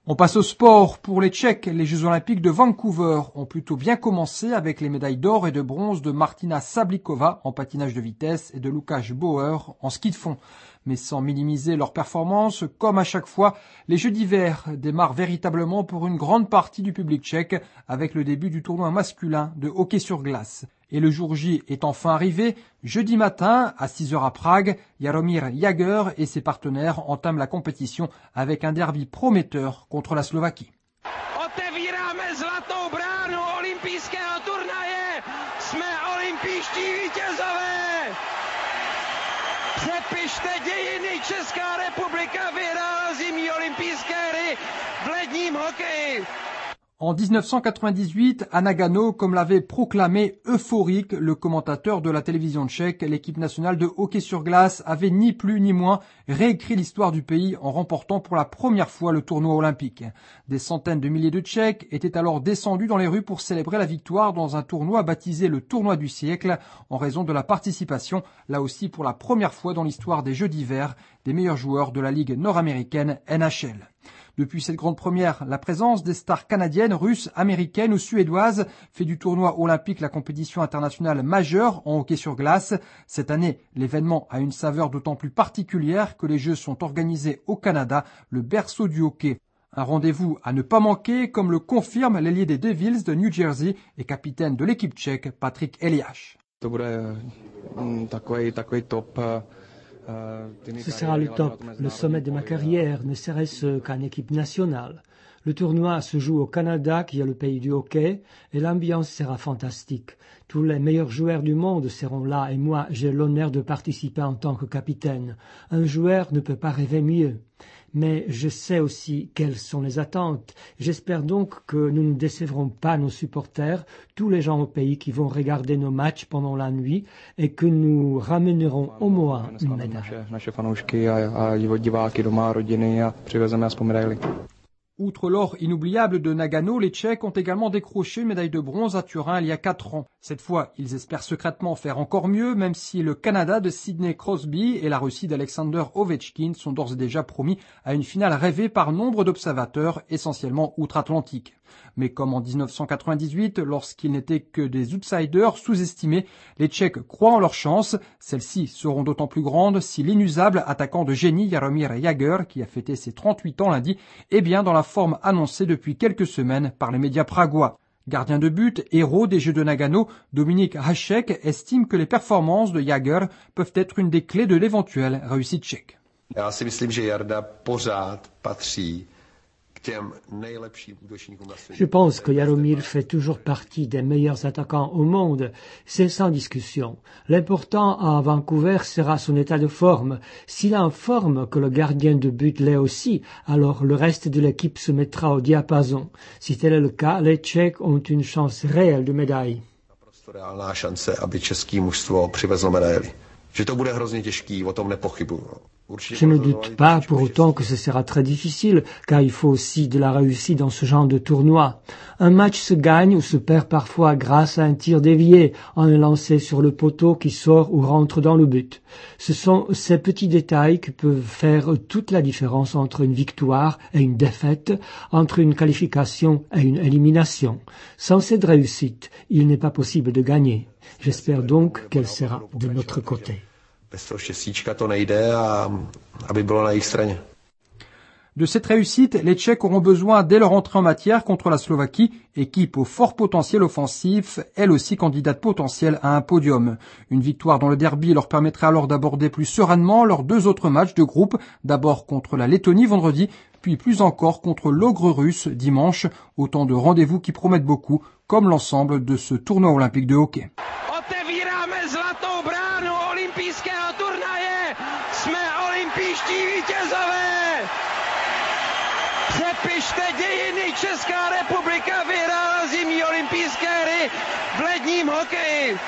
On passe au sport. Pour les Tchèques, les Jeux Olympiques de Vancouver ont plutôt bien commencé avec les médailles d'or et de bronze de Martina Sablikova en patinage de vitesse et de Lukáš Bauer en ski de fond. Mais sans minimiser leur performance, comme à chaque fois, les Jeux d'hiver démarrent véritablement pour une grande partie du public tchèque avec le début du tournoi masculin de hockey sur glace. Et le jour J est enfin arrivé. Jeudi matin, à 6h à Prague, Jaromír Jágr et ses partenaires entament la compétition avec un derby prometteur contre la Slovaquie. Otevíráme zlatou bránu olympijského turnaje. Jsme olympijští vítězové. Přepište dějiny, Česká republika vyhrála zimní olympijské hry v ledním hokeji. En 1998, à Nagano, comme l'avait proclamé euphorique le commentateur de la télévision tchèque, l'équipe nationale de hockey sur glace avait ni plus ni moins réécrit l'histoire du pays en remportant pour la première fois le tournoi olympique. Des centaines de milliers de Tchèques étaient alors descendus dans les rues pour célébrer la victoire dans un tournoi baptisé le tournoi du siècle en raison de la participation, là aussi pour la première fois dans l'histoire des Jeux d'hiver, des meilleurs joueurs de la Ligue nord-américaine NHL. Depuis cette grande première, la présence des stars canadiennes, russes, américaines ou suédoises fait du tournoi olympique la compétition internationale majeure en hockey sur glace. Cette année, l'événement a une saveur d'autant plus particulière que les Jeux sont organisés au Canada, le berceau du hockey. Un rendez-vous à ne pas manquer, comme le confirme l'ailier des Devils de New Jersey et capitaine de l'équipe tchèque, Patrik Eliáš. Ce sera le top, le sommet de ma carrière, ne serait-ce qu'en équipe nationale. Le tournoi se joue au Canada, qui est le pays du hockey, et l'ambiance sera fantastique. Tous les meilleurs joueurs du monde seront là, et moi, j'ai l'honneur de participer en tant que capitaine. Un joueur ne peut pas rêver mieux. Mais je sais aussi quelles sont les attentes. J'espère donc que nous ne décevrons pas nos supporters, tous les gens au pays qui vont regarder nos matchs pendant la nuit, et que nous ramènerons au moins une médaille. Outre l'or inoubliable de Nagano, les Tchèques ont également décroché une médaille de bronze à Turin il y a 4 ans. Cette fois, ils espèrent secrètement faire encore mieux, même si le Canada de Sidney Crosby et la Russie d'Alexander Ovechkin sont d'ores et déjà promis à une finale rêvée par nombre d'observateurs, essentiellement outre-Atlantique. Mais comme en 1998, lorsqu'ils n'étaient que des outsiders sous-estimés, les Tchèques croient en leur chance. Celles-ci seront d'autant plus grandes si l'inusable attaquant de génie Jaromír Jágr, qui a fêté ses 38 ans lundi, est bien dans la forme annoncée depuis quelques semaines par les médias pragois. Gardien de but, héros des Jeux de Nagano, Dominik Hašek estime que les performances de Jágr peuvent être une des clés de l'éventuelle réussite tchèque. Já si myslím, že Jarda pořád patří. Je pense que Jaromír fait toujours partie des meilleurs attaquants au monde. C'est sans discussion. L'important à Vancouver sera son état de forme. S'il est en forme, que le gardien de but l'est aussi, alors le reste de l'équipe se mettra au diapason. Si tel est le cas, les Tchèques ont une chance réelle de médaille. Reálná šance, aby české mužstvo přivezlo medaili. Že to bude hrozně těžký, o tom nepochybuju. Je ne doute pas pour autant que ce sera très difficile, car il faut aussi de la réussite dans ce genre de tournoi. Un match se gagne ou se perd parfois grâce à un tir dévié, en un lancé sur le poteau qui sort ou rentre dans le but. Ce sont ces petits détails qui peuvent faire toute la différence entre une victoire et une défaite, entre une qualification et une élimination. Sans cette réussite, il n'est pas possible de gagner. J'espère donc qu'elle sera de notre côté. Bez toho štěstíčka to nejde a aby bylo na jejich straně. De cette réussite, les Tchèques auront besoin dès leur entrée en matière contre la Slovaquie, équipe au fort potentiel offensif, elle aussi candidate potentielle à un podium. Une victoire dans le derby leur permettrait alors d'aborder plus sereinement leurs 2 autres matchs de groupe, d'abord contre la Lettonie vendredi, puis plus encore contre l'ogre russe dimanche, autant de rendez-vous qui promettent beaucoup, comme l'ensemble de ce tournoi olympique de hockey. Otevíráme zlatou bránu olympijského turnaje. Jsme olympijští vítězové. Přepište dějiny, Česká republika vyhrála zimní olympijské hry v ledním hokeji.